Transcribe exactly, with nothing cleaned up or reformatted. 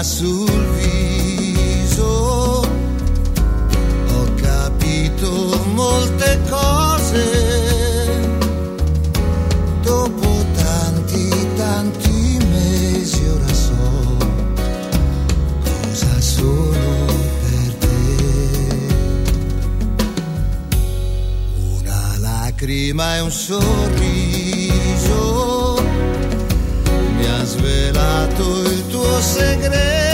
lacrima sul viso, ho capito molte cose, dopo tanti tanti mesi ora so cosa sono per te. Una lacrima e un sorriso mi ha svelato il tuo segreto.